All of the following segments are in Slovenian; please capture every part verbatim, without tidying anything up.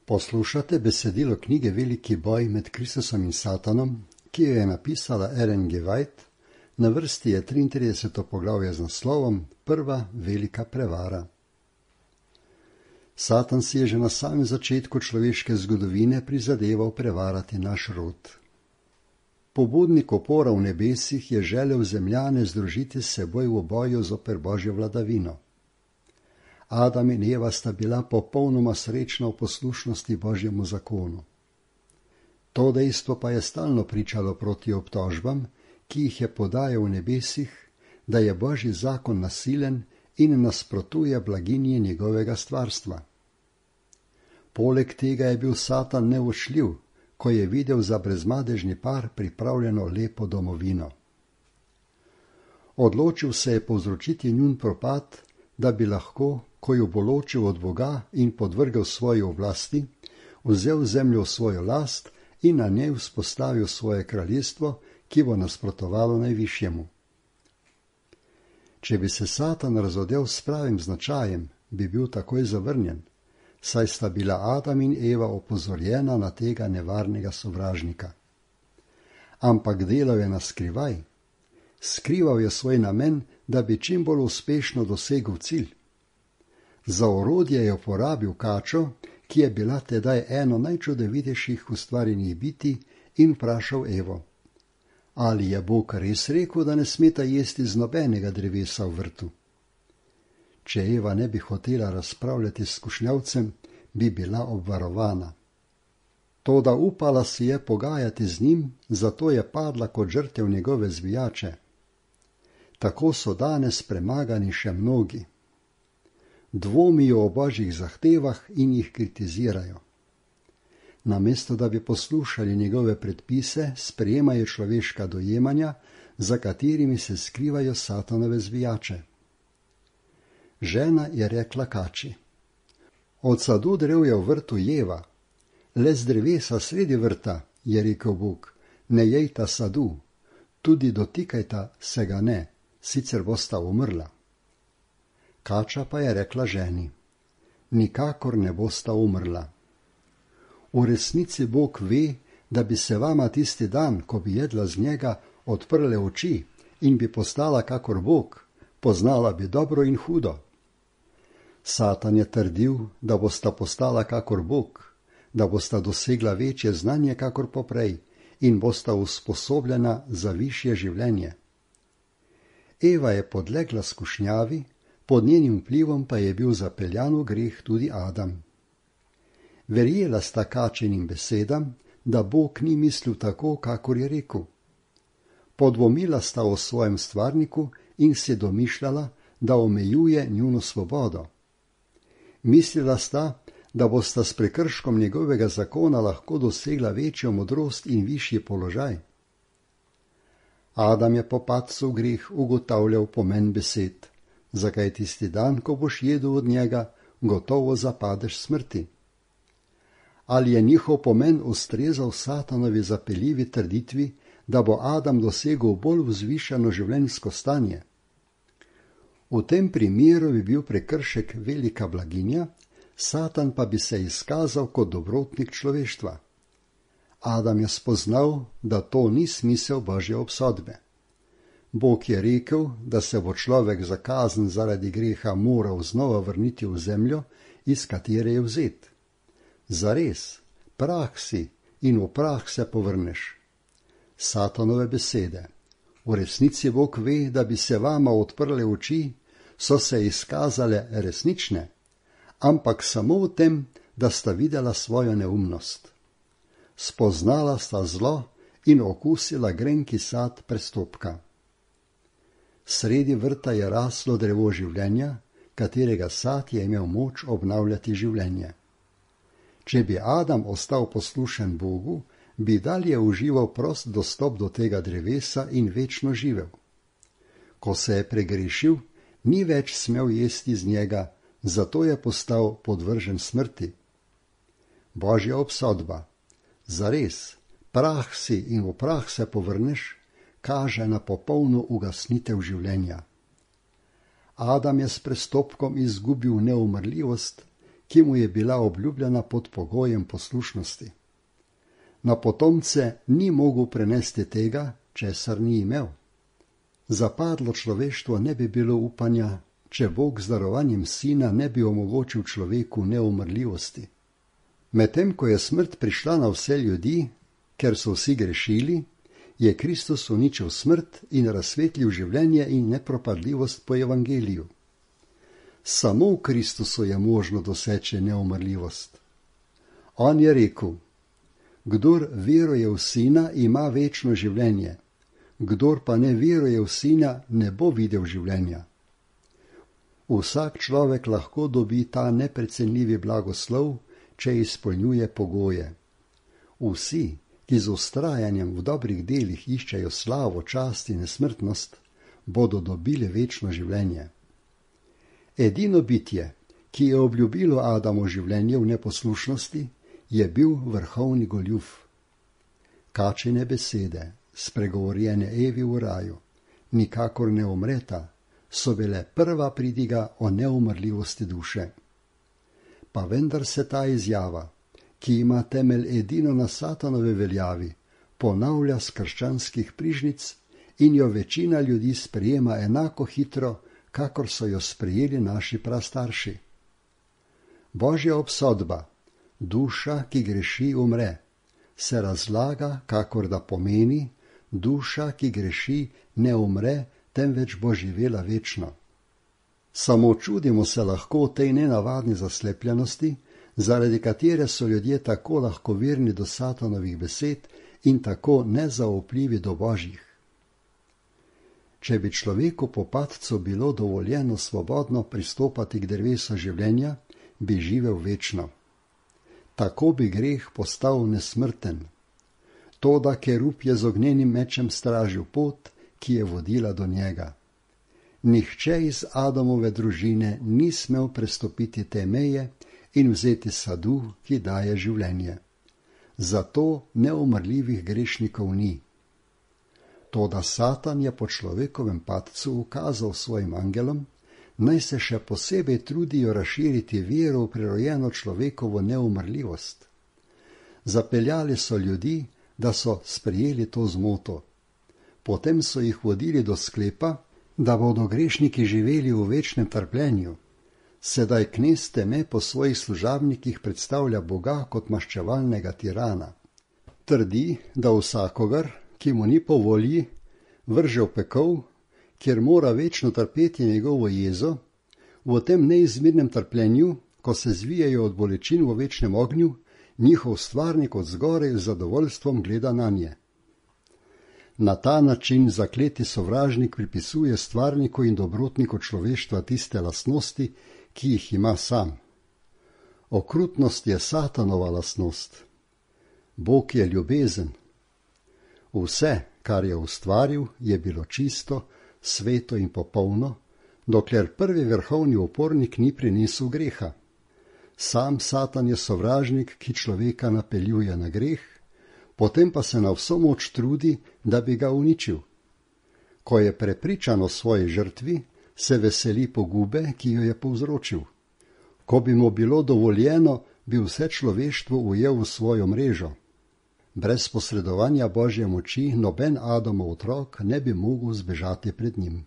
Poslušate besedilo knjige Veliki boj med Kristusom in Satanom, ki jo je napisala Ellen G. White. Na vrsti je triintrideseto poglavje z naslovom Prva velika prevara. Satan si je že na samem začetku človeške zgodovine prizadeval prevarati naš rod. Pobudnik upora v nebesih je želel zemljane združiti s seboj v boju zoper Božjo vladavino. Adam in Eva sta bila popolnoma srečna v poslušnosti Božjemu zakonu. To dejstvo pa je stalno pričalo proti obtožbam, ki jih je podajal v nebesih, da je Božji zakon nasilen in nasprotuje blaginji njegovega stvarstva. Poleg tega je bil Satan neučljiv, ko je videl za brezmadežni par pripravljeno lepo domovino. Odločil se je povzročiti njun propad, da bi lahko, ko jo bo ločil od Boga in podvrgel svoji oblasti, vzel zemljo v svojo last in na njej vzpostavil svoje kraljestvo, ki bo nasprotovalo najvišjemu. Če bi se Satan razodel s pravim značajem, bi bil takoj zavrnjen, saj sta bila Adam in Eva opozorjena na tega nevarnega sovražnika. Ampak delal je na skrivaj. Skrival je svoj namen, da bi čim bolj uspešno dosegel cilj. Za orodje je uporabil kačo, ki je bila tedaj eno najčudovitejših ustvarjenih biti, in vprašal Evo: ali je Bog res rekel, da ne smeta jesti z nobenega drevesa v vrtu? Če Eva ne bi hotela razpravljati s skušnjavcem, bi bila obvarovana. Toda upala si je pogajati z njim, zato je padla kot žrtev njegove zvijače. Tako so danes premagani še mnogi. Dvomijo o Božjih zahtevah in jih kritizirajo. Namesto da bi poslušali njegove predpise, sprejemajo človeška dojemanja, za katerimi se skrivajo Satanove zvijače. Žena je rekla kači: od sadu drevja v vrtu jeva, le z drevesa sredi vrta, je rekel Bog, ne jejta sadu, tudi dotikajta se ga ne, sicer bosta umrla. Kača pa je rekla ženi: nikakor ne bosta umrla. V resnici Bog ve, da bi se vama tisti dan, ko bi jedla z njega, odprle oči in bi postala kakor Bog, poznala bi dobro in hudo. Satan je trdil, da bosta postala kakor Bog, da bosta dosegla večje znanje kakor poprej in bosta usposobljena za višje življenje. Eva je podlegla skušnjavi, pod njenim vplivom pa je bil zapeljan v greh tudi Adam. Verjela sta kačinim besedam, da Bog ni mislil tako, kakor je rekel. Podvomila sta o svojem stvarniku in si domišljala, da omejuje njuno svobodo. Mislila sta, da bosta s prekrškom njegovega zakona lahko dosegla večjo modrost in višji položaj. Adam je po padcu v greh ugotavljal pomen besed: zakaj tisti dan, ko boš jedel od njega, gotovo zapadeš smrti. Ali je njihov pomen ustrezal Satanovi zapeljivi trditvi, da bo Adam dosegel bolj vzvišeno življenjsko stanje? V tem primeru bi bil prekršek velika blaginja, Satan pa bi se izkazal kot dobrotnik človeštva. Adam je spoznal, da to ni smisel Božje obsodbe. Bog je rekel, da se bo človek za kazen zaradi greha moral znova vrniti v zemljo, iz katere je vzet. Zares, prah si in v prah se povrneš. Satanove besede: v resnici Bog ve, da bi se vama odprle oči, so se izkazale resnične, ampak samo v tem, da sta videla svojo neumnost. Spoznala sta zlo in okusila grenki sad prestopka. Sredi vrta je raslo drevo življenja, katerega sad je imel moč obnavljati življenje. Če bi Adam ostal poslušen Bogu, bi dalje užival prost dostop do tega drevesa in večno živel. Ko se je pregrešil, ni več smel jesti z njega, zato je postal podvržen smrti. Božja obsodba: zares, prah si in v prah se povrneš, kaže na popolno ugasnitev življenja. Adam je s prestopkom izgubil neumrljivost, ki mu je bila obljubljena pod pogojem poslušnosti. Na potomce ni mogel prenesti tega, česar ni imel. Zapadlo človeštvo ne bi bilo upanja, če Bog z darovanjem sina ne bi omogočil človeku neumrljivosti. Medtem ko je smrt prišla na vse ljudi, ker so vsi grešili, je Kristus uničil smrt in razsvetlil življenje in nepropadljivost po evangeliju. Samo v Kristusu je možno doseči neumrljivost. On je rekel: kdor veruje v Sina, ima večno življenje, kdor pa ne veruje v Sina, ne bo videl življenja. Vsak človek lahko dobi ta neprecenljivi blagoslov, če izpolnjuje pogoje. Vsi, ki z vztrajanjem v dobrih delih iščejo slavo, čast in nesmrtnost, bodo dobili večno življenje. Edino bitje, ki je obljubilo Adamu življenje v neposlušnosti, je bil vrhovni goljuf. Kačine besede, spregovorjene Evi v raju, nikakor ne umreta, so bile prva pridiga o neumrljivosti duše. Pa vendar se ta izjava, ki ima temelj edino na Satanove veljavi, ponavlja s krščanskih prižnic in jo večina ljudi sprejema enako hitro, kakor so jo sprejeli naši prastarši. Božja obsodba, duša, ki greši, umre, se razlaga, kakor da pomeni, duša, ki greši, ne umre, temveč bo živela večno. Samo čudimo se lahko tej nenavadni zaslepljenosti, zaradi katere so ljudje tako lahkoverni do Satanovih besed in tako nezaupljivi do Božjih. Če bi človeku po padcu bilo dovoljeno svobodno pristopati k drevesu življenja, bi živel večno. Tako bi greh postal nesmrten. Toda kerub je z ognjenim mečem stražil pot, ki je vodila do njega. Nihče iz Adamove družine ni smel prestopiti te meje in vzeti sadu, ki daje življenje. Zato neumrljivih grešnikov ni. Toda Satan je po človekovem padcu ukazal svojim angelom, naj se še posebej trudijo razširiti vero v prirojeno človekovo neumrljivost. Zapeljali so ljudi, da so sprejeli to zmoto. Potem so jih vodili do sklepa, da bodo grešniki živeli v večnem trpljenju. Sedaj knez teme po svojih služabnikih predstavlja Boga kot maščevalnega tirana. Trdi, da vsakogar, ki mu ni po volji, vrže v pekel, kjer mora večno trpeti njegovo jezo, v tem neizmernem trpljenju, ko se zvijajo od bolečin v večnem ognju, njihov stvarnik od zgoraj z zadovoljstvom gleda nanje. Na ta način zakleti sovražnik pripisuje stvarniku in dobrotniku človeštva tiste lastnosti, ki jih ima sam. Okrutnost je Satanova lastnost. Bog je ljubezen. Vse, kar je ustvaril, je bilo čisto, sveto in popolno, dokler prvi vrhovni upornik ni prinesel greha. Sam Satan je sovražnik, ki človeka napeljuje na greh, potem pa se na vso moč trudi, da bi ga uničil. Ko je prepričan o svoji žrtvi, se veseli pogube, ki jo je povzročil. Ko bi mu bilo dovoljeno, bi vse človeštvo ujel v svojo mrežo. Brez posredovanja Božje moči noben Adamov otrok ne bi mogel zbežati pred njim.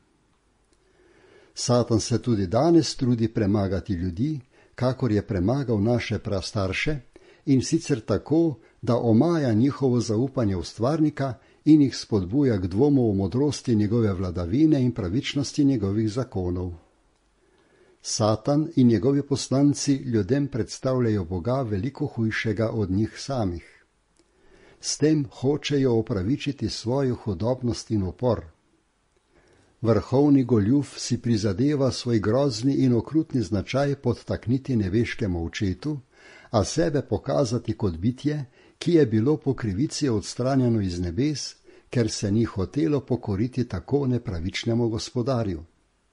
Satan se tudi danes trudi premagati ljudi, kakor je premagal naše prastarše, in sicer tako, da omaja njihovo zaupanje v stvarnika in jih spodbuja k dvomu v modrosti njegove vladavine in pravičnosti njegovih zakonov. Satan in njegovi poslanci ljudem predstavljajo Boga veliko hujšega od njih samih. S tem hočejo opravičiti svojo hudobnost in upor. Vrhovni goljuf si prizadeva svoj grozni in okrutni značaj podtakniti neveškemu očetu, a sebe pokazati kot bitje, ki je bilo po krivici odstranjeno iz nebes, ker se ni hotelo pokoriti tako nepravičnemu gospodarju.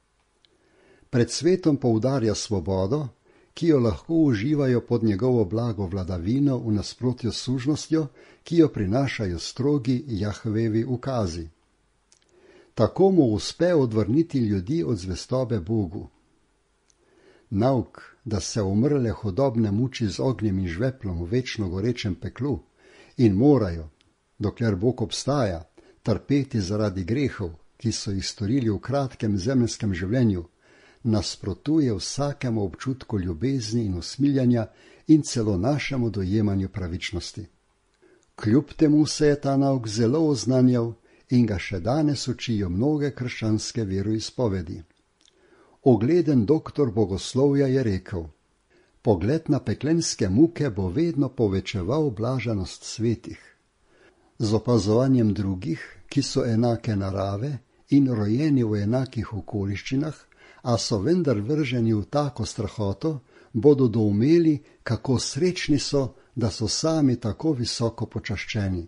Pred svetom poudarja svobodo, ki jo lahko uživajo pod njegovo blago vladavino v nasprotju s sužnostjo, ki jo prinašajo strogi Jahvevi ukazi. Tako mu uspe odvrniti ljudi od zvestobe Bogu. Nauk, da se umrle hudobne muči z ognjem in žveplom v večno gorečem peklu in morajo, dokler Bog obstaja, trpeti zaradi grehov, ki so jih storili v kratkem zemeljskem življenju, nasprotuje vsakemu občutku ljubezni in usmiljanja in celo našemu dojemanju pravičnosti. Kljub temu se je ta nauk zelo oznanjal in ga še danes učijo mnoge krščanske veroizpovedi. Ogleden doktor bogoslovja je rekel: pogled na peklenske muke bo vedno povečeval blaženost svetih. Z opazovanjem drugih, ki so enake narave in rojeni v enakih okoliščinah, a so vendar vrženi v tako strahoto, bodo doumeli, kako srečni so, da so sami tako visoko počaščeni.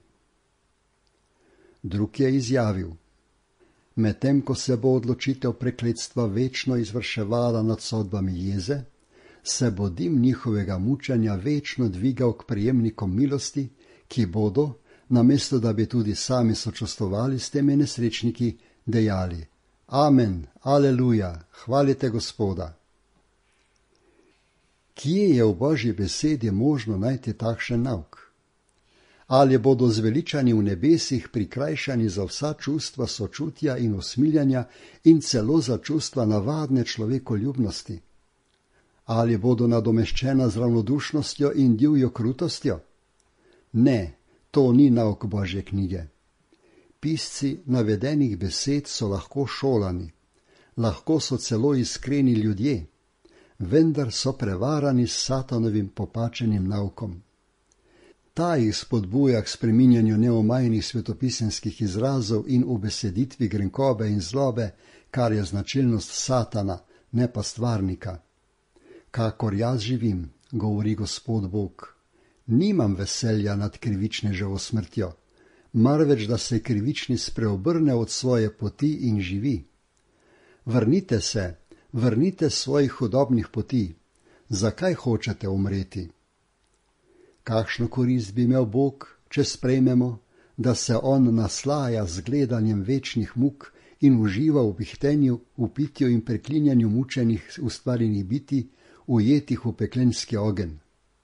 Drug je izjavil: medtem ko se bo odločitev prekletstva večno izvrševala nad sodbami jeze, se bo dim njihovega mučenja večno dvigal k prejemnikom milosti, ki bodo, namesto da bi tudi sami sočustvovali s temi nesrečniki, dejali: amen, aleluja, hvalite Gospoda. Kje je v Božji besedi možno najti takšen nauk? Ali bodo zveličani v nebesih prikrajšani za vsa čustva sočutja in usmiljanja in celo za čustva navadne človekoljubnosti? Ali bodo nadomeščena z ravnodušnostjo in divjo krutostjo? Ne, to ni nauk Božje knjige. Pisci navedenih besed so lahko šolani, lahko so celo iskreni ljudje, vendar so prevarani s satanovim popačenim naukom. Ta jih spodbuja k spreminjanju neomajnih svetopisemskih izrazov in ubeseditvi grenkobe in zlobe, kar je značilnost satana, ne pa stvarnika. Kakor jaz živim, govori Gospod Bog, nimam veselja nad krivičneževo smrtjo, marveč da se krivični spreobrne od svoje poti in živi. Vrnite se, vrnite svojih hudobnih poti. Zakaj hočete umreti? Kakšno korist bi imel Bog, če sprejmemo, da se on naslaja z gledanjem večnih muk in uživa v bihtenju, v pitju in preklinjanju mučenih ustvarjenih biti, ujetih v peklenski ogenj?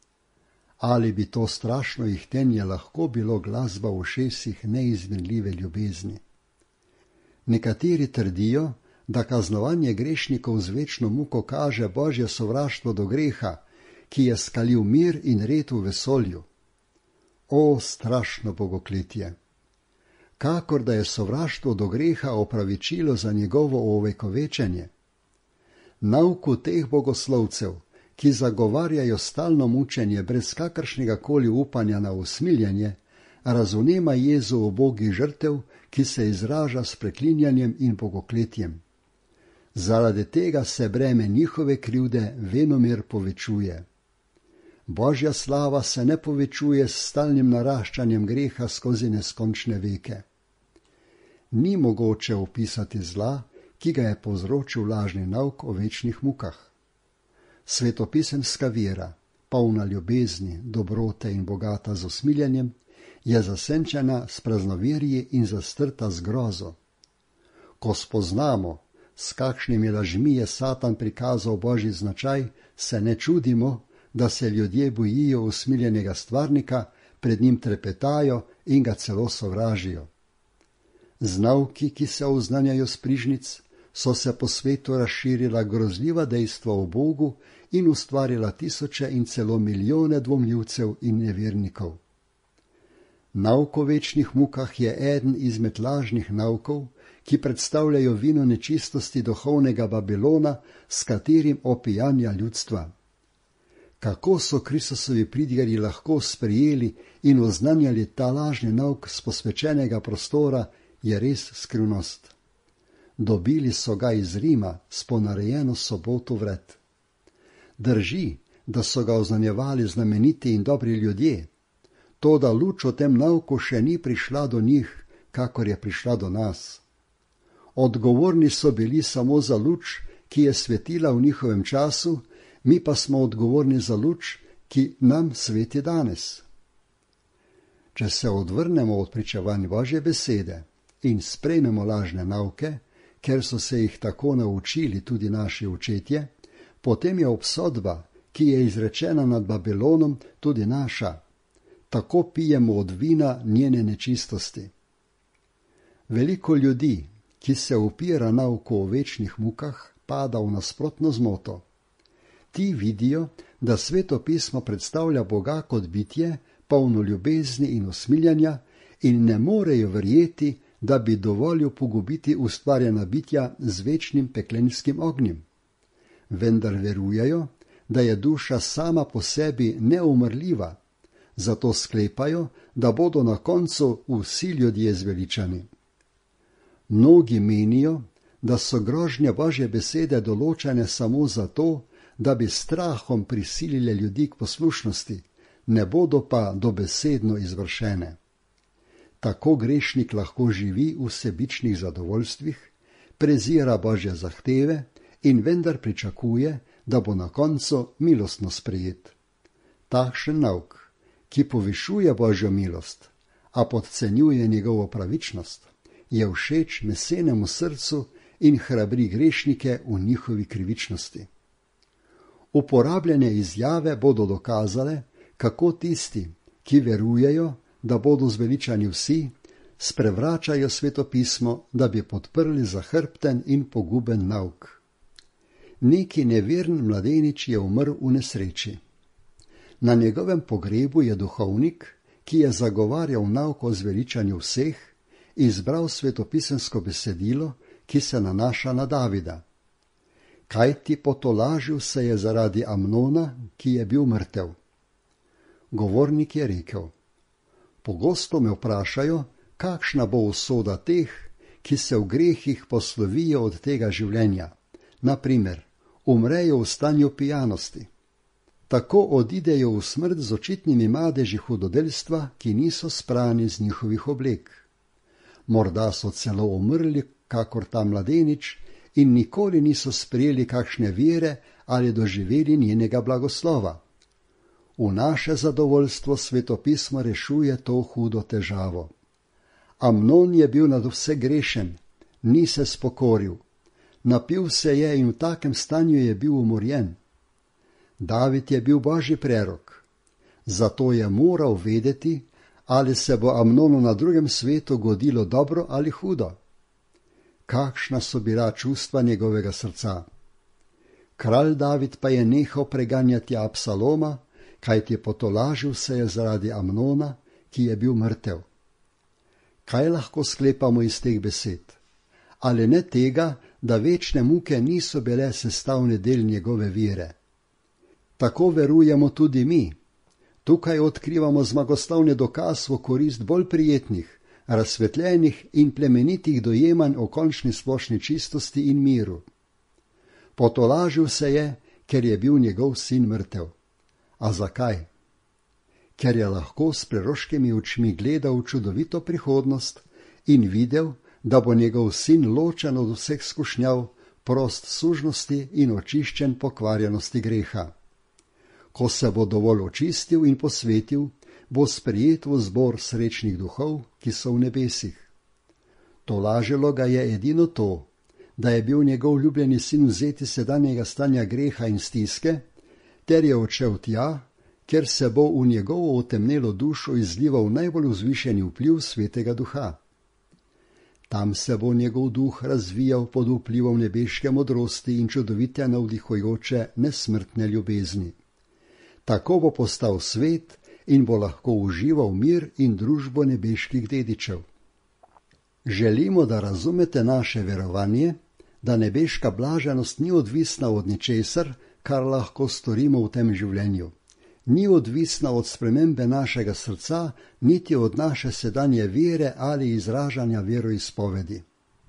Ali bi to strašno ihtenje lahko bilo glasba v ušesih neizmerljive ljubezni? Nekateri trdijo, da kaznovanje grešnikov z večno muko kaže Božje sovraštvo do greha, ki je skalil mir in red v vesolju. O, strašno bogokletje! Kakor da je sovraštvo do greha opravičilo za njegovo ovekovečenje. Nauku teh bogoslovcev, ki zagovarjajo stalno mučenje brez kakršnega koli upanja na usmiljenje, razumema jezo ubogih žrtev, ki se izraža s preklinjanjem in bogokletjem. Zaradi tega se breme njihove krivde venomer povečuje. Božja slava se ne povečuje s stalnim naraščanjem greha skozi neskončne veke. Ni mogoče opisati zla, ki ga je povzročil lažni nauk o večnih mukah. Svetopisemska vera, polna ljubezni, dobrote in bogata z usmiljenjem, je zasenčena s praznoverji in zastrta z grozo. Ko spoznamo, s kakšnimi lažmi je Satan prikazal Božji značaj, se ne čudimo, da se ljudje bojijo usmiljenega stvarnika, pred njim trepetajo in ga celo sovražijo. Z nauki, ki se oznanjajo s prižnic, so se po svetu razširila grozljiva dejstva o Bogu in ustvarila tisoče in celo milijone dvomljivcev in nevernikov. Nauk o večnih mukah je eden izmed lažnih naukov, ki predstavljajo vino nečistosti duhovnega Babilona, s katerim opijanja ljudstva. Kako so Kristusovi pridigarji lahko sprejeli in oznanjali ta lažni nauk z posvečenega prostora, je res skrivnost. Dobili so ga iz Rima s ponarejeno soboto vred. Drži, da so ga oznanjevali znameniti in dobri ljudje, toda luč o tem nauku še ni prišla do njih, kakor je prišla do nas. Odgovorni so bili samo za luč, ki je svetila v njihovem času, mi pa smo odgovorni za luč, ki nam sveti danes. Če se odvrnemo od pričevanj Božje besede in sprejmemo lažne nauke, ker so se jih tako naučili tudi naši očetje, potem je obsodba, ki je izrečena nad Babilonom, tudi naša. Tako pijemo od vina njene nečistosti. Veliko ljudi, ki se upira nauku o večnih mukah, pada v nasprotno zmoto. Ti vidijo, da Sveto pismo predstavlja Boga kot bitje, polno ljubezni in usmiljanja, in ne morejo verjeti, da bi dovolil pogubiti ustvarjena bitja z večnim peklenskim ognjem. Vendar verujejo, da je duša sama po sebi neumrljiva, zato sklepajo, da bodo na koncu vsi ljudje zveličani. Mnogi menijo, da so grožnje Božje besede določene samo zato, da bi strahom prisilile ljudi k poslušnosti, ne bodo pa dobesedno izvršene. Tako grešnik lahko živi v sebičnih zadovoljstvih, prezira Božje zahteve in vendar pričakuje, da bo na koncu milostno sprejet. Takšen nauk, ki povišuje Božjo milost, a podcenjuje njegovo pravičnost, je všeč mesenemu srcu in hrabri grešnike v njihovi krivičnosti. Uporabljene izjave bodo dokazale, kako tisti, ki verujejo, da bodo zveličani vsi, sprevračajo Sveto pismo, da bi podprli zahrbten in poguben nauk. Neki nevern mladenič je umrl v nesreči. Na njegovem pogrebu je duhovnik, ki je zagovarjal nauk o zveličanju vseh, izbral svetopisemsko besedilo, ki se nanaša na Davida. Kajti potolažil se je zaradi Amnona, ki je bil mrtev. Govornik je rekel: Pogosto me vprašajo, kakšna bo usoda teh, ki se v grehih poslovijo od tega življenja, naprimer, umrejo v stanju pijanosti. Tako odidejo v smrt z očitnimi madeži hudodelstva, ki niso sprani z njihovih oblek. Morda so celo umrli, kakor ta mladenič, in nikoli niso sprejeli kakšne vere ali doživeli njenega blagoslova. V naše zadovoljstvo Sveto pismo rešuje to hudo težavo. Amnon je bil nad vse grešen, ni se spokoril, napil se je in v takem stanju je bil umorjen. David je bil Božji prerok, zato je moral vedeti, ali se bo Amnonu na drugem svetu godilo dobro ali hudo. Kakšna so bila čustva njegovega srca. Kralj David pa je nehal preganjati Absaloma, kajti potolažil se je zaradi Amnona, ki je bil mrtev. Kaj lahko sklepamo iz teh besed? Ali ne tega, da večne muke niso bile sestavni del njegove vere? Tako verujemo tudi mi. Tukaj odkrivamo zmagoslavni dokaz v korist bolj prijetnih, razsvetljenih in plemenitih dojemanj o končni splošni čistosti in miru. Potolažil se je, ker je bil njegov sin mrtev. A zakaj? Ker je lahko s preroškimi očmi gledal v čudovito prihodnost in videl, da bo njegov sin ločen od vseh skušnjav, prost sužnosti in očiščen pokvarjenosti greha. Ko se bo dovolj očistil in posvetil, bo sprejet v zbor srečnih duhov, ki so v nebesih. Tolažilo ga je edino to, da je bil njegov ljubljeni sin vzeti sedanjega stanja greha in stiske, ter je odšel tja, ker se bo v njegovo otemnelo dušo izlival najbolj vzvišeni vpliv Svetega Duha. Tam se bo njegov duh razvijal pod vplivom nebeške modrosti in čudovite navdihujoče nesmrtne ljubezni. Tako bo postal svet in bo lahko užival mir in družbo nebeških dedičev. Želimo, da razumete naše verovanje, da nebeška blaženost ni odvisna od ničesar, kar lahko storimo v tem življenju. Ni odvisna od spremembe našega srca, niti od naše sedanje vere ali izražanja veroizpovedi.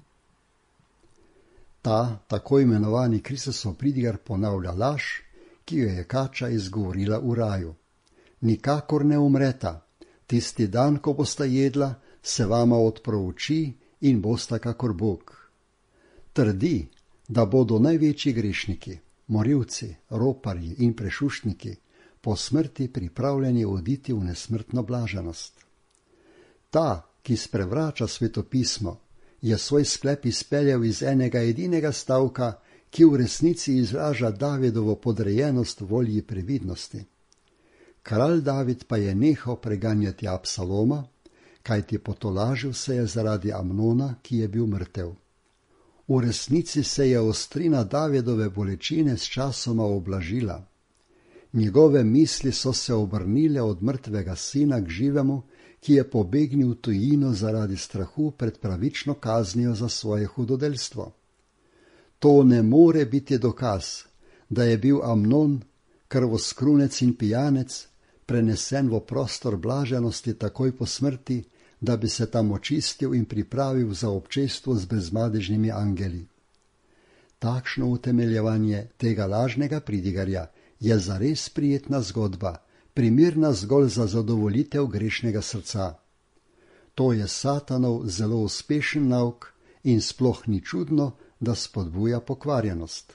Ta, tako imenovani Kristusov pridigar, ponavlja laž, ki jo je kača izgovorila v raju. Nikakor ne umreta, tisti dan, ko bosta jedla, se vama odpro oči in bosta kakor Bog. Trdi, da bodo največji grešniki, morilci, roparji in prešuštniki, po smrti pripravljeni oditi v nesmrtno blaženost. Ta, ki sprevrača Sveto pismo, je svoj sklep izpeljal iz enega edinega stavka, ki v resnici izraža Davidovo podrejenost volji previdnosti. Kralj David pa je nehal preganjati Absaloma, kajti potolažil se je zaradi Amnona, ki je bil mrtev. V resnici se je ostrina Davidove bolečine s časoma oblažila. Njegove misli so se obrnile od mrtvega sina k živemu, ki je pobegnil v tujino zaradi strahu pred pravično kaznijo za svoje hudodelstvo. To ne more biti dokaz, da je bil Amnon, krvoskrunec in pijanec, prenesen v prostor blaženosti takoj po smrti, da bi se tam očistil in pripravil za občestvo z brezmadežnimi angeli. Takšno utemeljevanje tega lažnega pridigarja je zares prijetna zgodba, primirna zgolj za zadovoljitev grešnega srca. To je Satanov zelo uspešen nauk in sploh ni čudno, da spodbuja pokvarjenost.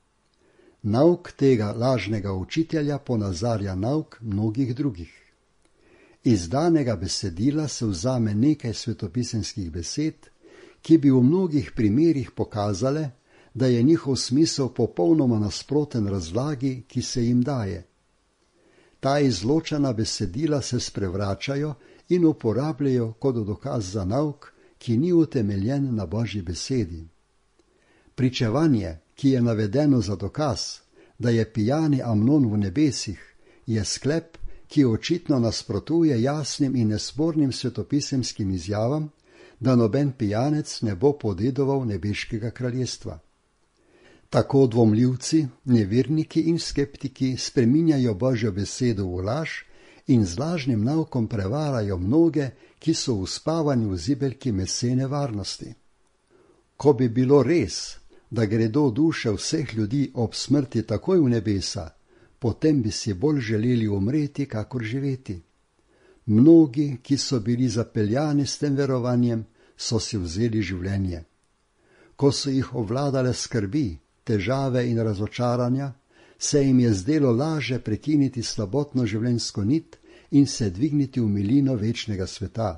Nauk tega lažnega učitelja ponazarja nauk mnogih drugih. Iz danega besedila se vzame nekaj svetopisemskih besed, ki bi v mnogih primerih pokazale, da je njihov smisel popolnoma nasproten razlagi, ki se jim daje. Ta izločena besedila se sprevračajo in uporabljajo kot dokaz za nauk, ki ni utemeljen na Božji besedi. Pričevanje, ki je navedeno za dokaz, da je pijani Amnon v nebesih, je sklep, ki očitno nasprotuje jasnim in nespornim svetopisemskim izjavam, da noben pijanec ne bo podedoval nebeškega kraljestva. Tako dvomljivci, neverniki in skeptiki spreminjajo Božjo besedo v laž in z lažnim naukom prevarajo mnoge, ki so uspavani v zibelki mesene varnosti. Ko bi bilo res, da gredo duše vseh ljudi ob smrti takoj v nebesa, potem bi si bolj želeli umreti, kakor živeti. Mnogi, ki so bili zapeljani s tem verovanjem, so si vzeli življenje. Ko so jih ovladale skrbi, težave in razočaranja, se jim je zdelo laže prekiniti slabotno življenjsko nit in se dvigniti v milino večnega sveta.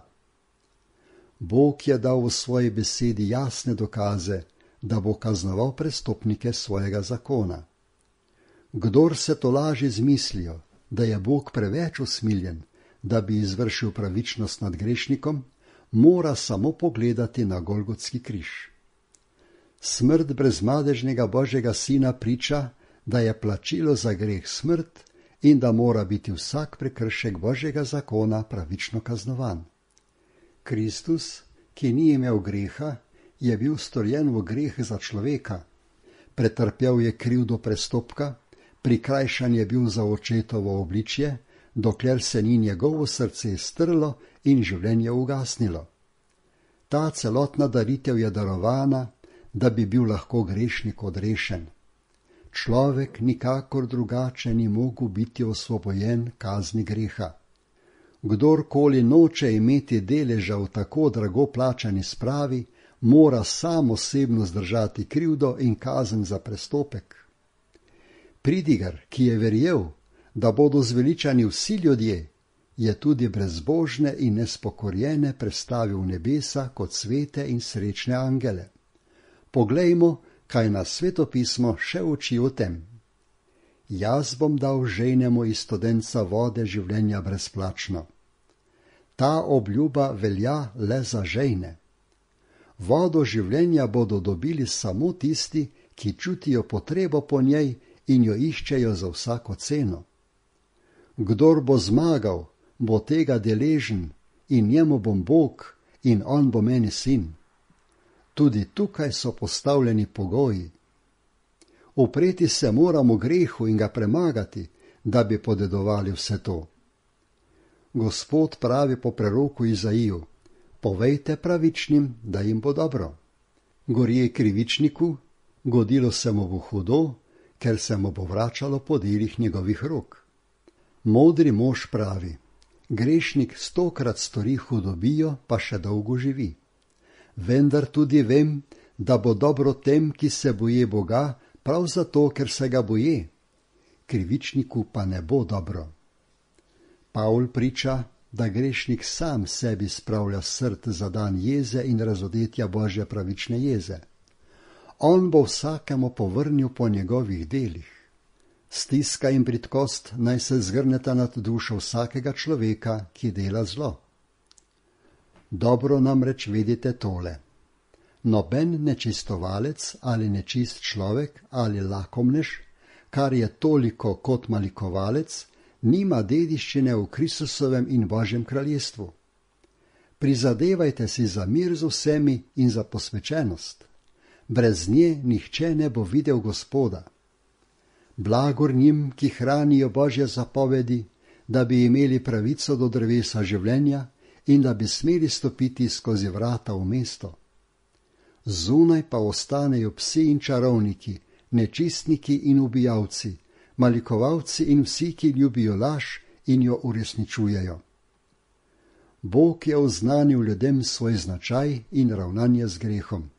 Bog je dal v svoji besedi jasne dokaze, da bo kaznoval prestopnike svojega zakona. Kdor se tolaži z mislijo, da je Bog preveč usmiljen, da bi izvršil pravičnost nad grešnikom, mora samo pogledati na Golgotski križ. Smrt brezmadežnega Božjega sina priča, da je plačilo za greh smrt in da mora biti vsak prekršek Božjega zakona pravično kaznovan. Kristus, ki ni imel greha, je bil storjen v greh za človeka, pretrpel je krivdo prestopka, prikrajšan je bil za očetovo obličje, dokler se ni njegovo srce strlo in življenje ugasnilo. Ta celotna daritev je darovana, da bi bil lahko grešnik odrešen. Človek nikakor drugače ni mogel biti osvobojen kazni greha. Kdorkoli noče imeti deleža v tako drago plačani spravi, mora sam osebno zdržati krivdo in kazen za prestopek. Pridigar, ki je verjel, da bodo zveličani vsi ljudje, je tudi brezbožne in nespokorjene prestavil v nebesa kot svete in srečne angele. Poglejmo, kaj nas svetopismo še uči o tem. Jaz bom dal žejnemu iz studenca vode življenja brezplačno. Ta obljuba velja le za žejne. Vodo življenja bodo dobili samo tisti, ki čutijo potrebo po njej in jo iščejo za vsako ceno. Kdor bo zmagal, bo tega deležen in njemu bom Bog in on bo meni sin. Tudi tukaj so postavljeni pogoji. Upreti se moramo grehu in ga premagati, da bi podedovali vse to. Gospod pravi po preroku Izaiju: povejte pravičnim, da jim bo dobro. Gorje krivičniku, godilo se mu bo hudo, ker se mu bo vračalo po delih njegovih rok. Modri mož pravi: grešnik stokrat stori hudobijo, pa še dolgo živi. Vendar tudi vem, da bo dobro tem, ki se boje Boga, prav zato, ker se ga boje. Krivičniku pa ne bo dobro. Pavl priča, da grešnik sam sebi spravlja srd za dan jeze in razodetja Božje pravične jeze. On bo vsakemu povrnil po njegovih delih. Stiska in bridkost naj se zgrneta nad dušo vsakega človeka, ki dela zlo. Dobro namreč vedite tole. Noben nečistovalec ali nečist človek ali lakomnež, kar je toliko kot malikovalec, nima dediščine v Kristusovem in Božjem kraljestvu. Prizadevajte si za mir z vsemi in za posvečenost. Brez nje nihče ne bo videl Gospoda. Blagor njim, ki hranijo Božje zapovedi, da bi imeli pravico do drevesa življenja in da bi smeli stopiti skozi vrata v mesto. Zunaj pa ostanejo psi in čarovniki, nečistniki in ubijalci, malikovalci in vsi, ki ljubijo laž in jo uresničujejo. Bog je oznanil ljudem svoj značaj in ravnanje z grehom.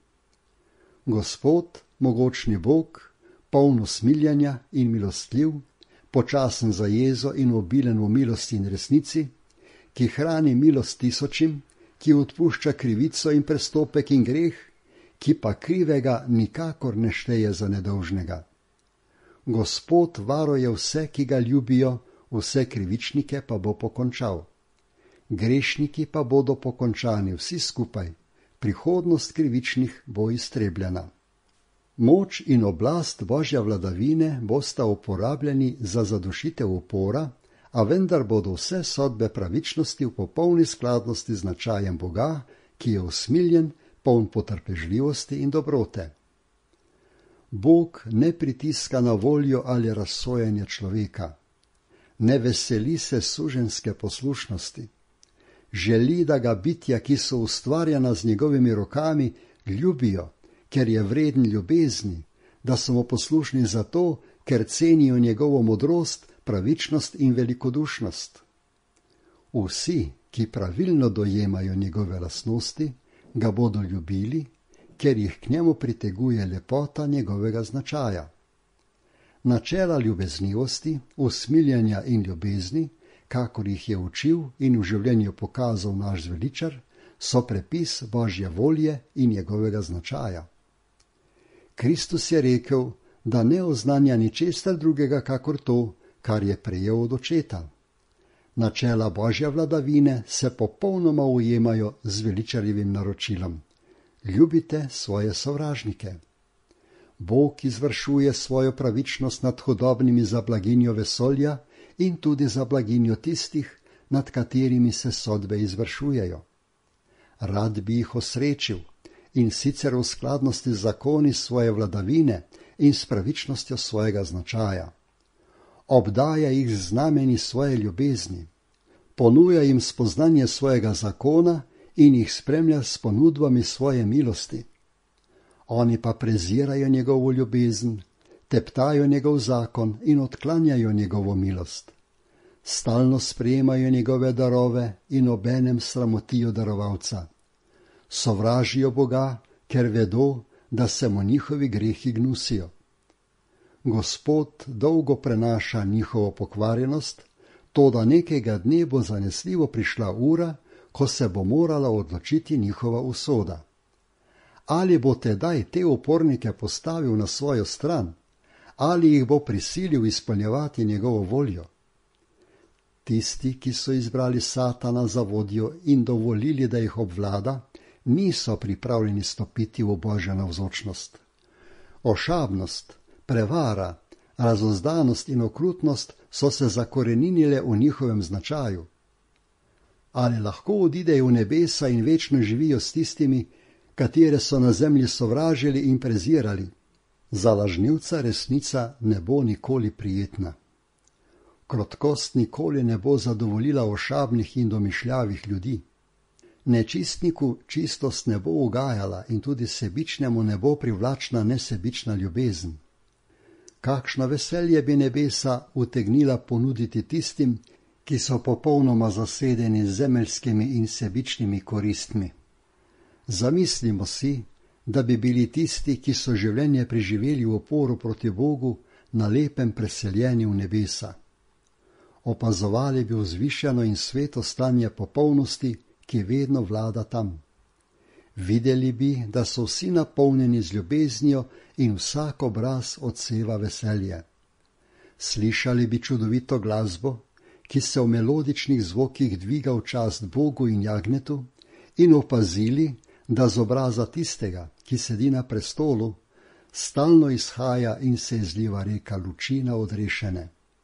Gospod, mogočni Bog, poln usmiljenja in milostljiv, počasen za jezo in obilen v milosti in resnici, ki hrani milost tisočim, ki odpušča krivico in prestopek in greh, ki pa krivega nikakor ne šteje za nedolžnega. Gospod varuje vse, ki ga ljubijo, vse krivičnike pa bo pokončal. Grešniki pa bodo pokončani vsi skupaj, prihodnost krivičnih bo iztrebljena. Moč in oblast Božja vladavine bosta uporabljeni za zadušitev upora, a vendar bodo vse sodbe pravičnosti v popolni skladnosti z značajem Boga, ki je usmiljen, poln potrpežljivosti in dobrote. Bog ne pritiska na voljo ali razsojanje človeka. Ne veseli se suženjske poslušnosti. Želi, da ga bitja, ki so ustvarjena z njegovimi rokami, ljubijo, ker je vreden ljubezni, da so mu poslušni zato, ker cenijo njegovo modrost, pravičnost in velikodušnost. Vsi, ki pravilno dojemajo njegove lastnosti, ga bodo ljubili, ker jih k njemu priteguje lepota njegovega značaja. Načela ljubeznivosti, usmiljenja in ljubezni, kakor jih je učil in v življenju pokazal naš zveličar, so prepis Božje volje in njegovega značaja. Kristus je rekel, da ne oznanja ničesar drugega kakor to, kar je prejel od očeta. Načela Božje vladavine se popolnoma ujemajo z veličarjevim naročilom. Ljubite svoje sovražnike. Bog izvršuje svojo pravičnost nad hudobnimi za blaginjo vesolja in tudi za blaginjo tistih, nad katerimi se sodbe izvršujejo. Rad bi jih osrečil in sicer v skladnosti z zakoni svoje vladavine in s pravičnostjo svojega značaja. Obdaja jih z znameni svoje ljubezni, ponuja jim spoznanje svojega zakona in jih spremlja s ponudbami svoje milosti. Oni pa prezirajo njegovo ljubezen, teptajo njegov zakon in odklanjajo njegovo milost. Stalno sprejemajo njegove darove in obenem sramotijo darovalca. Sovražijo Boga, ker vedo, da se mu njihovi grehi gnusijo. Gospod dolgo prenaša njihovo pokvarjenost, toda nekega dne bo zanesljivo prišla ura, ko se bo morala odločiti njihova usoda. Ali bo tedaj te upornike postavil na svojo stran, ali jih bo prisilil izpolnjevati njegovo voljo? Tisti, ki so izbrali Satana za vodjo in dovolili, da jih obvlada, niso pripravljeni stopiti v Božjo navzočnost. Ošabnost, prevara, razozdanost in okrutnost so se zakoreninile v njihovem značaju. Ali lahko odidejo v nebesa in večno živijo s tistimi, katere so na zemlji sovražili in prezirali? Za lažnivca resnica ne bo nikoli prijetna. Krotkost nikoli ne bo zadovoljila ošabnih in domišljavih ljudi. Nečistniku čistost ne bo ugajala in tudi sebičnemu ne bo privlačna nesebična ljubezen. Kakšno veselje bi nebesa utegnila ponuditi tistim, ki so popolnoma zasedeni z zemeljskimi in sebičnimi koristmi. Zamislimo si, da bi bili tisti, ki so življenje preživeli v oporu proti Bogu, na lepem preseljeni v nebesa. Opazovali bi vzvišeno in sveto stanje popolnosti, ki vedno vlada tam. Videli bi, da so vsi napolnjeni z ljubeznijo in vsak obraz odseva veselje. Slišali bi čudovito glasbo, ki se v melodičnih zvokih dviga v čast Bogu in jagnjetu, in opazili, da z obraza tistega, ki sedi na prestolu, stalno izhaja in se izliva reka luči na odrešene.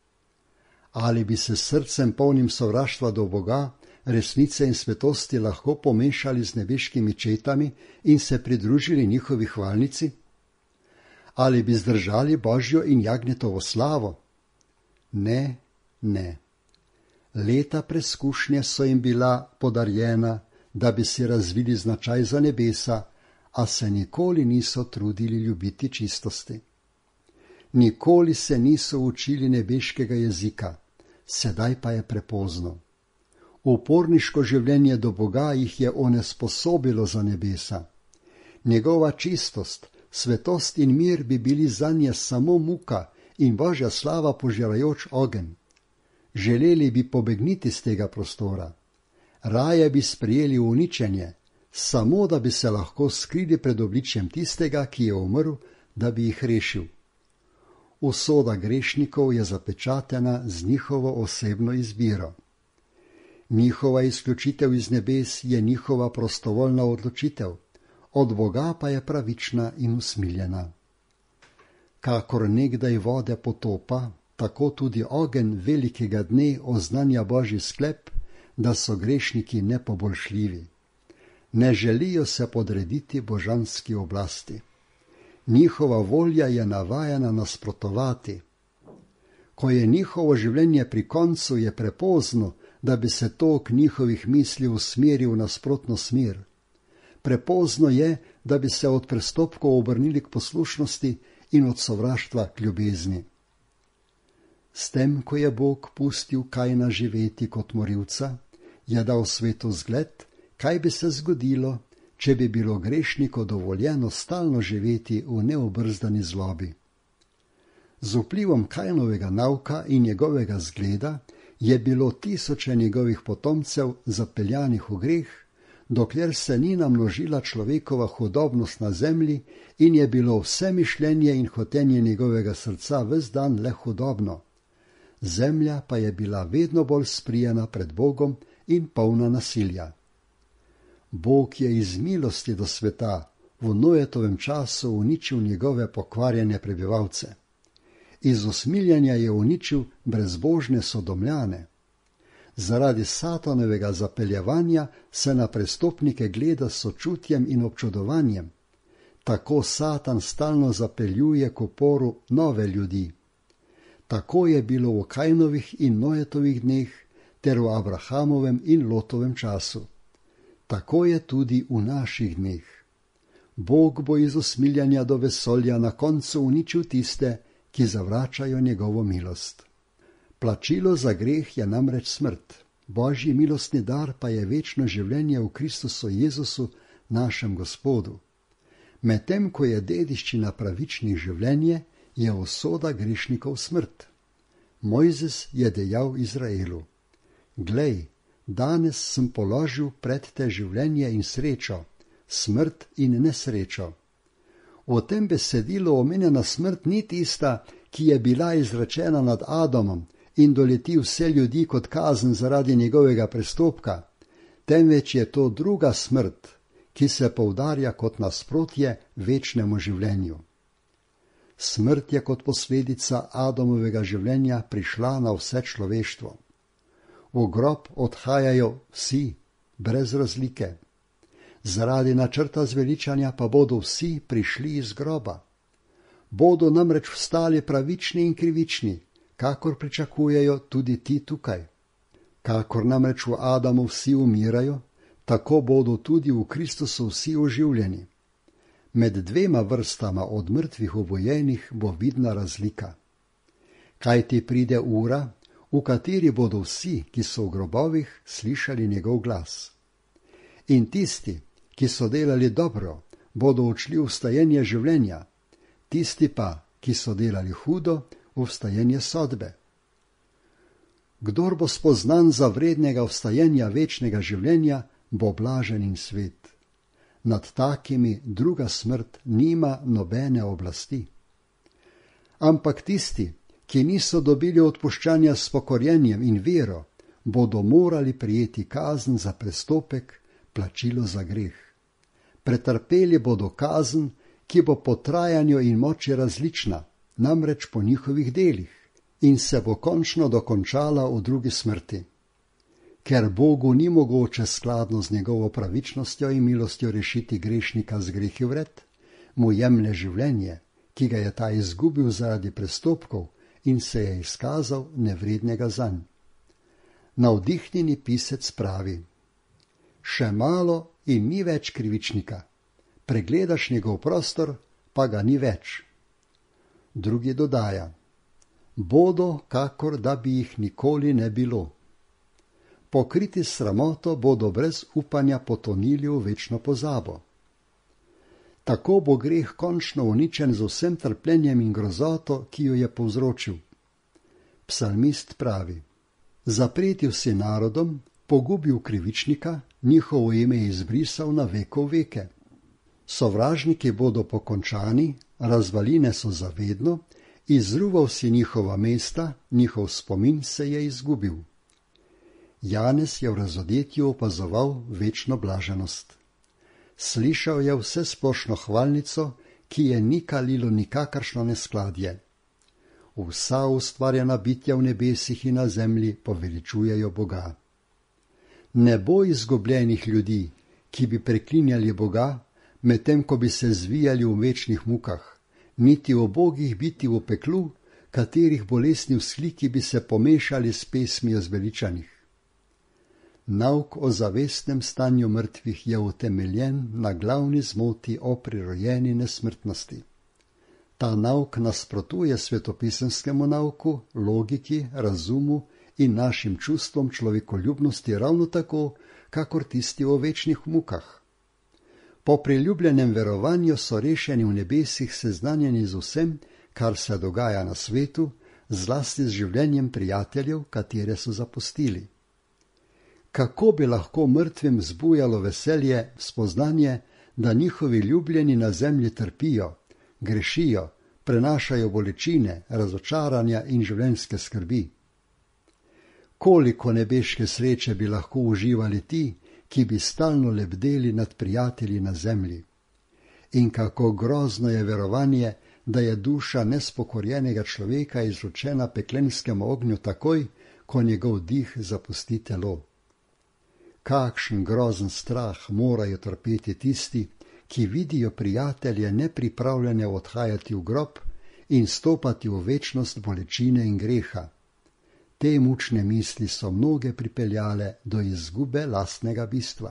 Ali bi se srcem polnim sovraštva do Boga, resnice in svetosti lahko pomešali z nebeškimi četami in se pridružili njihovi hvalnici? Ali bi zdržali Božjo in jagnjetovo slavo? Ne, ne. Leta preskušnje so jim bila podarjena, da bi si razvili značaj za nebesa, a se nikoli niso trudili ljubiti čistosti. Nikoli se niso učili nebeškega jezika, sedaj pa je prepozno. Uporniško življenje do Boga jih je onesposobilo za nebesa. Njegova čistost, svetost in mir bi bili zanje samo muka in Božja slava požirajoč ogenj. Želeli bi pobegniti z tega prostora. Raje bi sprejeli uničenje, samo da bi se lahko skrili pred obličjem tistega, ki je umrl, da bi jih rešil. Usoda grešnikov je zapečatena z njihovo osebno izbiro. Njihova izključitev iz nebes je njihova prostovoljna odločitev, od Boga pa je pravična in usmiljena. Kakor nekdaj vode potopa, tako tudi ogenj velikega dne oznanja Božji sklep, da so grešniki nepoboljšljivi. Ne želijo se podrediti božanski oblasti. Njihova volja je navajena nasprotovati. Ko je njihovo življenje pri koncu, je prepozno, da bi se tok njihovih misli usmeril v nasprotno smer. Prepozno je, da bi se od prestopkov obrnili k poslušnosti in od sovraštva k ljubezni. S tem, ko je Bog pustil Kaina živeti kot morilca, je dal svetu zgled, kaj bi se zgodilo, če bi bilo grešniku dovoljeno stalno živeti v neobrzdani zlobi. Z vplivom Kainovega nauka in njegovega zgleda je bilo tisoče njegovih potomcev zapeljanih v greh, dokler se ni namnožila človekova hudobnost na zemlji in je bilo vse mišljenje in hotenje njegovega srca ves dan le hudobno. Zemlja pa je bila vedno bolj sprijena pred Bogom in polna nasilja. Bog je iz milosti do sveta v Noetovem času uničil njegove pokvarjene prebivalce. Iz usmiljanja je uničil brezbožne Sodomljane. Zaradi Satanovega zapeljevanja se na prestopnike gleda s sočutjem in občudovanjem. Tako Satan stalno zapeljuje k uporu nove ljudi. Tako je bilo v Kainovih in Noetovih dneh ter v Abrahamovem in Lotovem času. Tako je tudi v naših dneh. Bog bo iz usmiljanja do vesolja na koncu uničil tiste, ki zavračajo njegovo milost. Plačilo za greh je namreč smrt, Božji milostni dar pa je večno življenje v Kristusu Jezusu, našem Gospodu. Medtem ko je dediščina pravičnih življenje, je usoda grešnikov smrt. Mojzes je dejal Izraelu: Glej, danes sem položil pred te življenje in srečo, smrt in nesrečo. V tem besedilu omenjena smrt ni tista, ki je bila izrečena nad Adamom in doleti vse ljudi kot kazen zaradi njegovega prestopka, temveč je to druga smrt, ki se poudarja kot nasprotje večnemu življenju. Smrt je kot posledica Adamovega življenja prišla na vse človeštvo. V grob odhajajo vsi, brez razlike. Zaradi načrta zveličanja pa bodo vsi prišli iz groba. Bodo namreč vstali pravični in krivični, kakor pričakujejo tudi ti tukaj. Kakor namreč v Adamu vsi umirajo, tako bodo tudi v Kristusu vsi oživljeni. Med dvema vrstama od mrtvih obojenih bo vidna razlika. Kaj ti pride ura, v kateri bodo vsi, ki so v grobovih, slišali njegov glas. In tisti, ki so delali dobro, bodo odšli v vstajenje življenja, tisti pa, ki so delali hudo, v vstajenje sodbe. Kdor bo spoznan za vrednega vstajenja večnega življenja, bo blažen in svet. nad takimi druga smrt nima nobene oblasti. Ampak tisti, ki niso dobili odpuščanja s pokorjenjem in vero, bodo morali prijeti kazen za prestopek, plačilo za greh. Pretrpeli bodo kazen, ki bo po trajanju in moči različna, namreč po njihovih delih, in se bo končno dokončala v drugi smrti. Ker Bogu ni mogoče skladno z njegovo pravičnostjo in milostjo rešiti grešnika z grehi vred, mu jemlje življenje, ki ga je ta izgubil zaradi prestopkov in se je izkazal nevrednega zanj. Navdihnjeni pisec pravi: še malo in ni več krivičnika, pregledaš njegov prostor, pa ga ni več. Drugi dodaja: bodo, kakor da bi jih nikoli ne bilo. Pokriti s sramoto bodo brez upanja potonili v večno pozabo. Tako bo greh končno uničen z vsem trpljenjem in grozoto, ki jo je povzročil. Psalmist pravi: zapretil si narodom, pogubil krivičnika, njihovo ime izbrisal na vekov veke. Sovražniki bodo pokončani, razvaline so zavedno, izruval si njihova mesta, njihov spomin se je izgubil. Janez je v razodetju opazoval večno blaženost. Slišal je vse splošno hvalnico, ki je ni kalilo nikakršno neskladje. Vsa ustvarjena bitja v nebesih in na zemlji poveličujejo Boga. Ne bo izgubljenih ljudi, ki bi preklinjali Boga, medtem ko bi se zvijali v večnih mukah, niti ubogih biti v peklu, katerih bolesni vzkliki bi se pomešali s pesmijo zveličanih. Nauk o zavestnem stanju mrtvih je utemeljen na glavni zmoti o prirojeni nesmrtnosti. Ta nauk nasprotuje svetopisemskemu nauku, logiki, razumu in našim čustvom človekoljubnosti ravno tako, kakor tisti o večnih mukah. Po priljubljenem verovanju so rešeni v nebesih seznanjeni z vsem, kar se dogaja na svetu, zlasti z življenjem prijateljev, katere so zapustili. Kako bi lahko mrtvim zbujalo veselje, spoznanje, da njihovi ljubljeni na zemlji trpijo, grešijo, prenašajo bolečine, razočaranja in življenjske skrbi? Koliko nebeške sreče bi lahko uživali ti, ki bi stalno lebdeli nad prijatelji na zemlji? In kako grozno je verovanje, da je duša nespokorjenega človeka izročena peklenskemu ognju takoj, ko njegov dih zapusti telo. Kakšen grozen strah morajo trpeti tisti, ki vidijo prijatelje nepripravljene odhajati v grob in stopati v večnost bolečine in greha. Te mučne misli so mnoge pripeljale do izgube lastnega bistva.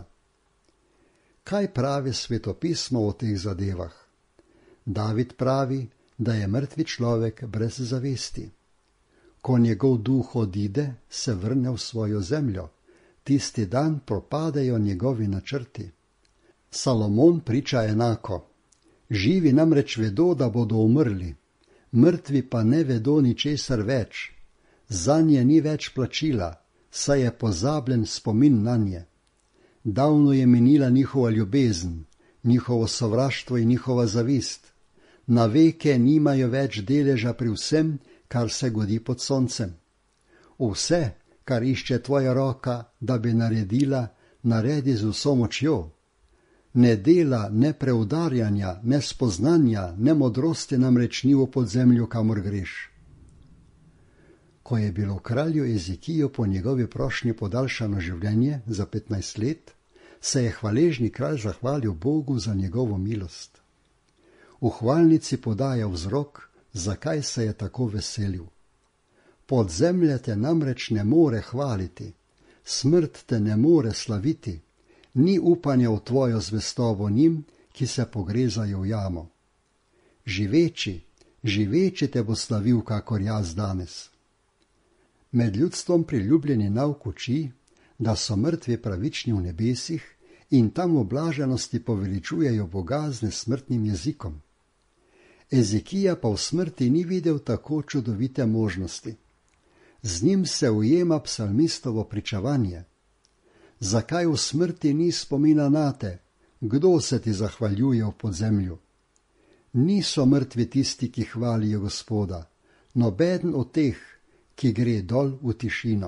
Kaj pravi svetopismo o teh zadevah? David pravi, da je mrtvi človek brez zavesti. Ko njegov duh odide, se vrne v svojo zemljo. Tisti dan propadejo njegovi načrti. Salomon priča enako. Živi namreč vedo, da bodo umrli, mrtvi pa ne vedo ničesar več. Zanje ni več plačila, saj je pozabljen spomin nanje. Davno je minila njihova ljubezen, njihovo sovraštvo in njihova zavist. Na veke nimajo več deleža pri vsem, kar se godi pod soncem. Vse, kar išče tvoja roka, da bi naredila, naredi z vso močjo. Ne dela, ne preudarjanja, ne spoznanja, ne modrosti namreč ni v podzemlju, kamor greš. Ko je bilo kralju Ezekiju po njegovi prošnji podaljšano življenje za petnajst let, se je hvaležni kralj zahvalil Bogu za njegovo milost. V hvalnici podaja vzrok, zakaj se je tako veselil. Podzemlje te namreč ne more hvaliti, smrt te ne more slaviti, ni upanja v tvojo zvestobo njim, ki se pogrezajo v jamo. Živeči, živeči te bo slavil, kakor jaz danes. Med ljudstvom priljubljeni nauk uči, da so mrtvi pravični v nebesih in tam v blaženosti poveličujejo Boga z nesmrtnim jezikom. Ezekija pa v smrti ni videl tako čudovite možnosti. Z njim se ujema psalmistovo pričevanje. Zakaj v smrti ni spomina nate, kdo se ti zahvaljuje v podzemlju? Niso mrtvi tisti, ki hvalijo Gospoda, nobeden od teh, ki gre dol v tišino.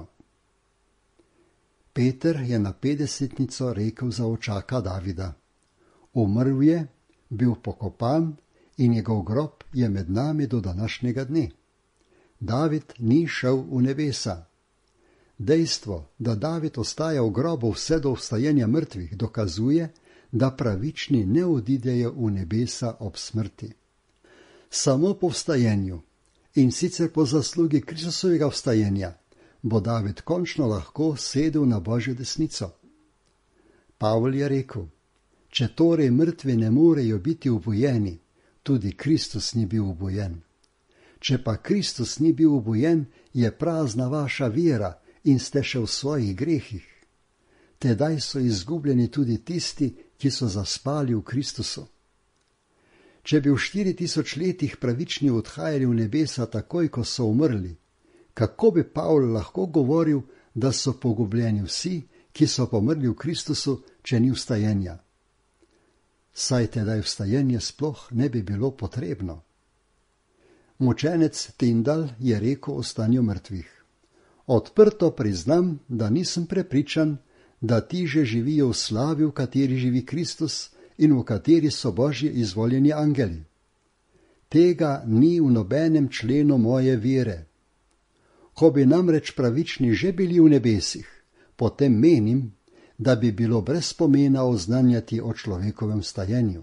Peter je na petdesetnico rekel za očaka Davida. Umrl je, bil pokopan in njegov grob je med nami do današnjega dne. David ni šel v nebesa. Dejstvo, da David ostaja v grobu vse do vstajenja mrtvih, dokazuje, da pravični ne odidejo v nebesa ob smrti. Samo po vstajenju, in sicer po zaslugi Kristusovega vstajenja, bo David končno lahko sedel na Božjo desnico. Pavol je rekel, če torej mrtvi ne morejo biti obojeni, tudi Kristus ni bil obojen. Če pa Kristus ni bil obojen, je prazna vaša vera in ste še v svojih grehih. Tedaj so izgubljeni tudi tisti, ki so zaspali v Kristusu. Če bi v štiri tisoč letih pravični odhajali v nebesa takoj, ko so umrli, kako bi Pavol lahko govoril, da so pogubljeni vsi, ki so pomrli v Kristusu, če ni vstajenja? Saj tedaj vstajenje sploh ne bi bilo potrebno. Mučenec Tindal je rekel o stanju mrtvih. Odprto priznam, da nisem prepričan, da ti že živijo v slavi, v kateri živi Kristus in v kateri so Božji izvoljeni angeli. Tega ni v nobenem členu moje vere. Ko bi namreč pravični že bili v nebesih, potem menim, da bi bilo brez pomena oznanjati o človekovem vstajenju.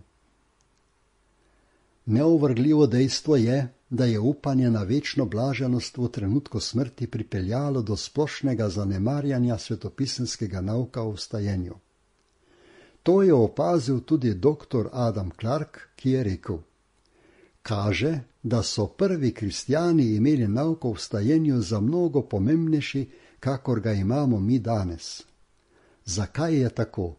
Neovrgljivo dejstvo je, da je upanje na večno blaženost v trenutku smrti pripeljalo do splošnega zanemarjanja svetopisemskega nauka o vstajenju. To je opazil tudi doktor Adam Clark, ki je rekel, kaže, da so prvi kristjani imeli nauk o vstajenju za mnogo pomembnejši, kakor ga imamo mi danes. Zakaj je tako?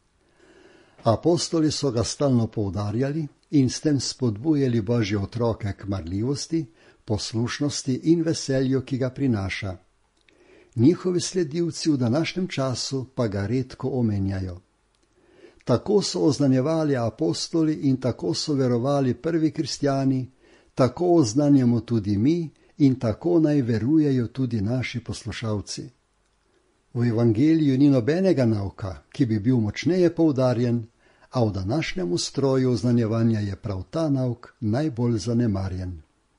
Apostoli so ga stalno poudarjali in s tem spodbujali Božje otroke k marljivosti, poslušnosti in veselju, ki ga prinaša. Njihovi sledilci v današnjem času pa ga redko omenjajo. Tako so oznanjevali apostoli in tako so verovali prvi kristjani, tako oznanjamo tudi mi in tako naj verujejo tudi naši poslušalci. V evangeliju ni nobenega nauka, ki bi bil močneje poudarjen, a v današnjem ustroju oznanjevanja je prav ta nauk najbolj zanemarjen.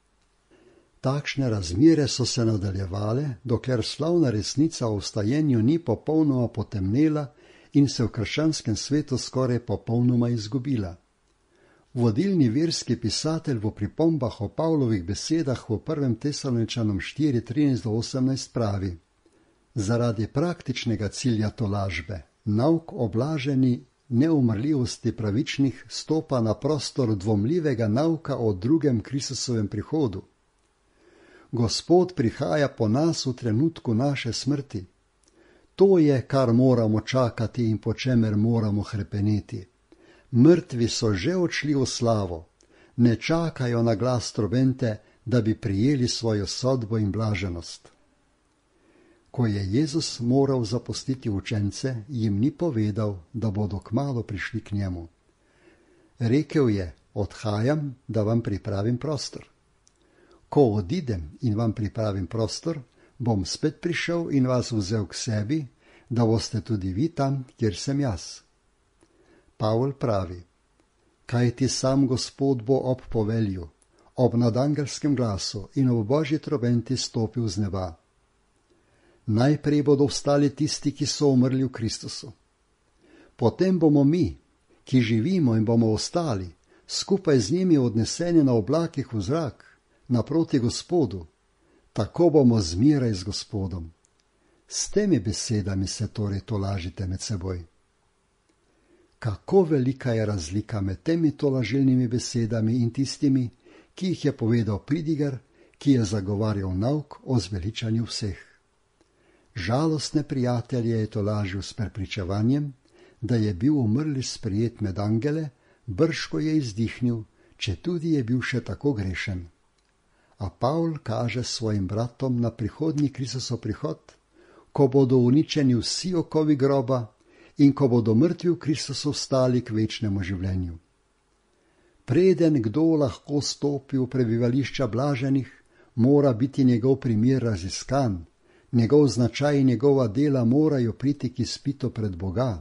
Takšne razmere so se nadaljevale, dokler slavna resnica o vstajenju ni popolnoma potemnela in se v krščanskem svetu skoraj popolnoma izgubila. Vodilni verski pisatelj v pripombah o Pavlovih besedah v prvem Tesaloničanom štiri trinajst do osemnajst pravi: zaradi praktičnega cilja tolažbe, nauk o blaženi neumrljivosti pravičnih stopa na prostor dvomljivega nauka o drugem Kristusovem prihodu. Gospod prihaja po nas v trenutku naše smrti. To je, kar moramo čakati in po čemer moramo hrepeneti. Mrtvi so že odšli v slavo, ne čakajo na glas trobente, da bi prijeli svojo sodbo in blaženost. Ko je Jezus moral zapustiti učence, jim ni povedal, da bodo kmalu prišli k njemu. Rekel je, odhajam, da vam pripravim prostor. Ko odidem in vam pripravim prostor, bom spet prišel in vas vzel k sebi, da boste tudi vi tam, kjer sem jaz. Pavol pravi, kaj ti sam Gospod bo ob povelju, ob nadangelskem glasu in ob Božji trobenti stopil z neba. Najprej bodo vstali tisti, ki so umrli v Kristusu. Potem bomo mi, ki živimo in bomo ostali, skupaj z njimi odneseni na oblakih v zrak, naproti Gospodu. Tako bomo zmeraj z Gospodom. S temi besedami se torej tolažite med seboj. Kako velika je razlika med temi tolažilnimi besedami in tistimi, ki jih je povedal Pridigar, ki je zagovarjal nauk o zveličanju vseh. Žalostne prijatelje je tolažil s prepričevanjem, da je bil umrli sprejet med angele, brško je izdihnil, četudi je bil še tako grešen. A Pavl kaže svojim bratom na prihodnji Kristusov prihod, ko bodo uničeni vsi okovi groba in ko bodo mrtvi v Kristusu vstali k večnemu življenju. Preden kdo lahko stopi v prebivališča blaženih, mora biti njegov primer raziskan, njegov značaj in njegova dela morajo priti k izpitu pred Boga.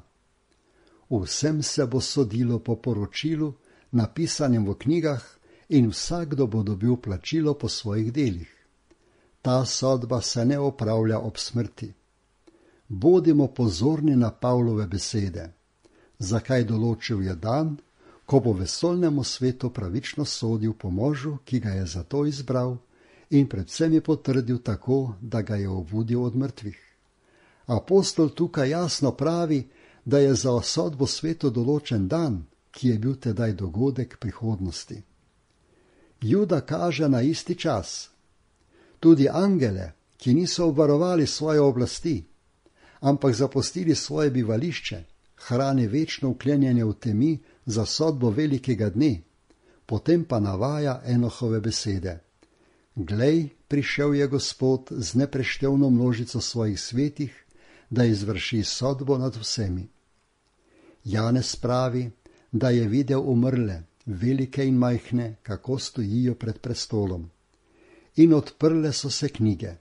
Vsem se bo sodilo po poročilu, napisanem v knjigah, in vsakdo bo dobil plačilo po svojih delih. Ta sodba se ne opravlja ob smrti. Bodimo pozorni na Pavlove besede. Zakaj določil je dan, ko bo vesoljnemu svetu pravično sodil po možu, ki ga je zato izbral, in predvsem je potrdil tako, da ga je obudil od mrtvih. Apostol tukaj jasno pravi, da je za sodbo svetu določen dan, ki je bil tedaj dogodek prihodnosti. Juda kaže na isti čas. Tudi angele, ki niso obvarovali svoje oblasti, ampak zapustili svoje bivališče, hrani večno vklenjenje v temi za sodbo velikega dne, potem pa navaja Enohove besede. Glej, prišel je Gospod z nepreštevno množico svojih svetih, da izvrši sodbo nad vsemi. Janez pravi, da je videl umrle, velike in majhne, kako stojijo pred prestolom. In odprle so se knjige.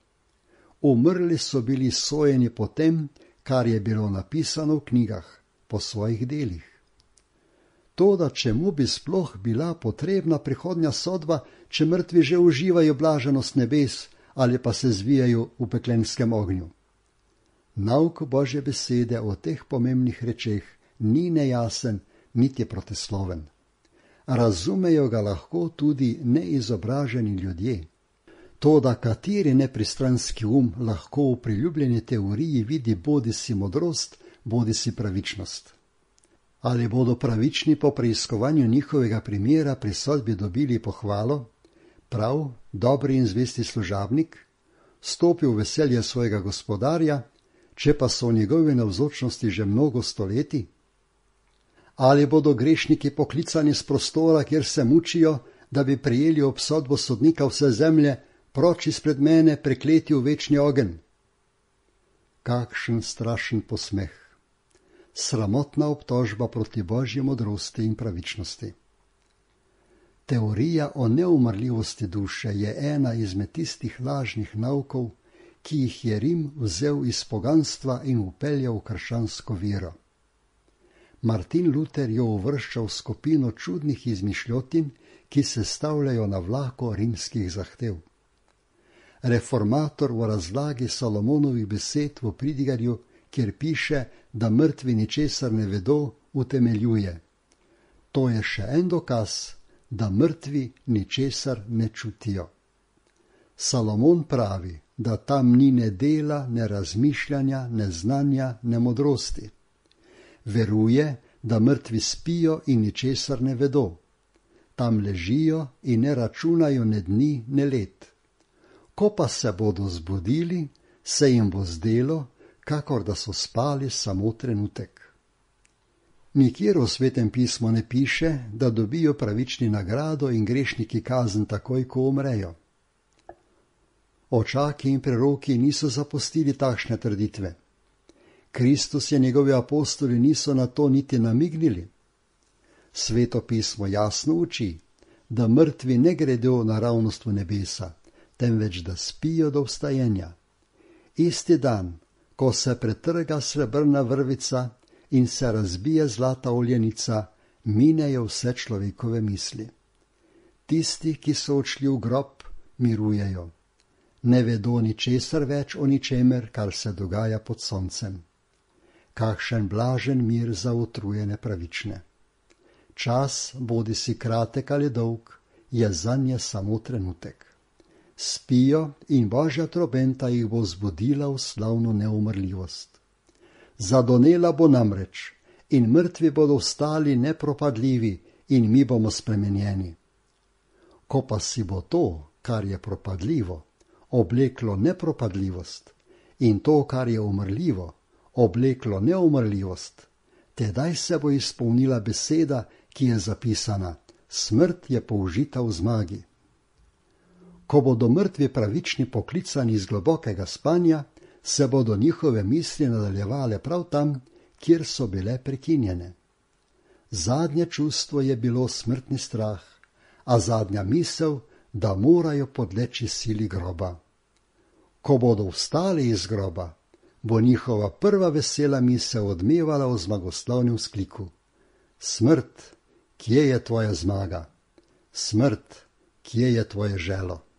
Umrli so bili sojeni po tem, kar je bilo napisano v knjigah, po svojih delih. Toda čemu bi sploh bila potrebna prihodnja sodba, če mrtvi že uživajo blaženost nebes ali pa se zvijajo v peklenskem ognju? Nauk Božje besede o teh pomembnih rečeh ni nejasen, niti protisloven. Razumejo ga lahko tudi neizobraženi ljudje. Toda kateri nepristranski um lahko v priljubljeni teoriji vidi bodisi modrost, bodisi pravičnost? Ali bodo pravični po preiskovanju njihovega primera pri sodbi dobili pohvalo, prav, dobri in zvesti služabnik, stopil v veselje svojega gospodarja, če pa so v njegovi navzočnosti že mnogo stoletij? Ali bodo grešniki poklicani z prostora, kjer se mučijo, da bi prijeli obsodbo sodnika vse zemlje, proč izpred mene, prekleti v večni ogenj? Kakšen strašen posmeh! Sramotna obtožba proti Božji modrosti in pravičnosti. Teorija o neumrljivosti duše je ena izmed tistih lažnih naukov, ki jih je Rim vzel iz poganstva in vpeljal v krščansko vero. Martin Luther jo uvršča v skupino čudnih izmišljotin, ki se stavljajo na vlako rimskih zahtev. Reformator v razlagi Salomonovih besed v Pridigarju, kjer piše, da mrtvi ničesar ne vedo, utemeljuje. To je še en dokaz, da mrtvi ničesar ne čutijo. Salomon pravi, da tam ni ne dela, ne razmišljanja, ne znanja, ne modrosti. Veruje, da mrtvi spijo in ničesar ne vedo. Tam ležijo in ne računajo ne dni, ne let. Ko pa se bodo zbudili, se jim bo zdelo, kakor da so spali samo trenutek. Nikjer v Svetem pismu ne piše, da dobijo pravični nagrado in grešniki kazen takoj, ko umrejo. Očaki in preroki niso zapustili takšne trditve. Kristus in njegovi apostoli niso na to niti namignili. Sveto pismo jasno uči, da mrtvi ne gredo naravnost v nebesa, temveč da spijo do vstajenja. Isti dan, ko se pretrga srebrna vrvica in se razbije zlata oljenica, minejo vse človekove misli. Tisti, ki so odšli v grob, mirujejo. Ne vedo ničesar več o ničemer, kar se dogaja pod soncem. Kakšen blažen mir za utrujene pravične. Čas, bodi si kratek ali dolg, je zanje samo trenutek. Spijo in Božja trobenta jih bo zbudila v slavno neumrljivost. Zadonela bo namreč in mrtvi bodo vstali nepropadljivi in mi bomo spremenjeni. Ko pa si bo to, kar je propadljivo, obleklo nepropadljivost in to, kar je umrljivo, obleklo neumrljivost, tedaj se bo izpolnila beseda, ki je zapisana, smrt je použita v zmagi. Ko bodo mrtvi pravični poklicani iz globokega spanja, se bodo njihove misli nadaljevale prav tam, kjer so bile prekinjene. Zadnje čustvo je bilo smrtni strah, a zadnja misel, da morajo podleči sili groba. Ko bodo vstali iz groba, bo njihova prva vesela misel odmevala v zmagoslavnem vzkliku: Smrt, kje je tvoja zmaga? Smrt, kje je tvoje želo?